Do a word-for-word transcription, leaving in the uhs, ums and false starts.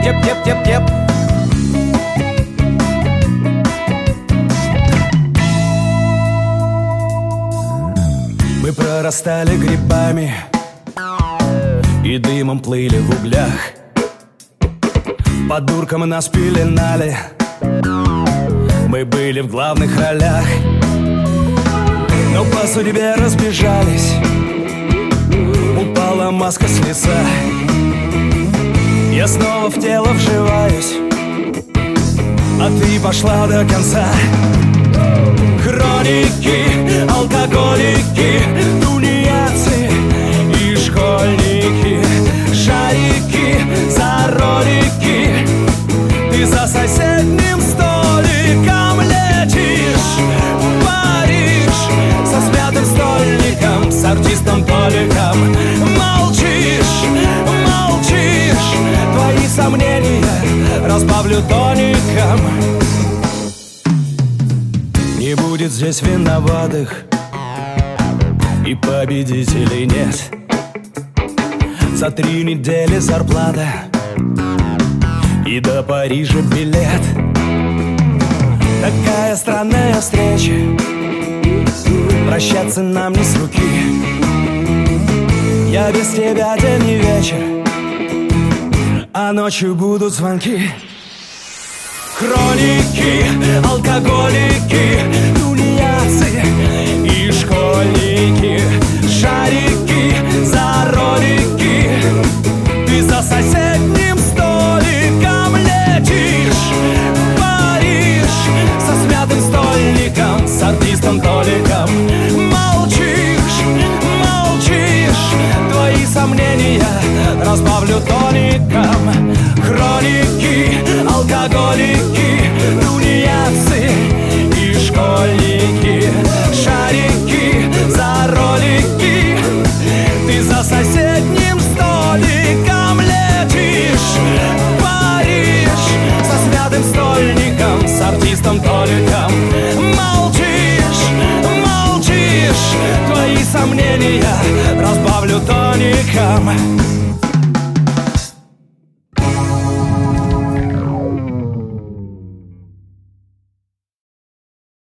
Теп-теп-теп-теп. Мы прорастали грибами и дымом плыли в углях. Под дурком нас пеленали, мы были в главных ролях. Но по судьбе разбежались, упала маска с лица. Я снова в тело вживаюсь, а ты пошла до конца. Хроники, алкоголики, тунеядцы и школьники, шарики за ролики. Ты за соседним столиком летишь в Париж со смятым стольником, с артистом Толиком. Молчишь, молчишь, твои сомнения разбавлю тоником. Не будет здесь виноватых и победителей нет. За три недели зарплата и до Парижа билет. Такая странная встреча, прощаться нам не с руки. Я без тебя день и вечер, а ночью будут звонки. Хроники, алкоголики, тунеядцы и школьники, шарики за ролики. Ты за соседним столиком летишь в Париж со смятым стольником, с артистом Толиком. Молчишь, молчишь, твои сомнения разбавлю тоником. Хроники, алкоголики, тунеядцы и школьники, шарики за ролики. Ты за соседним столиком летишь в Париж со смятым стольником, с артистом Толиком. Молчишь, молчишь, твои сомнения разбавлю тоником.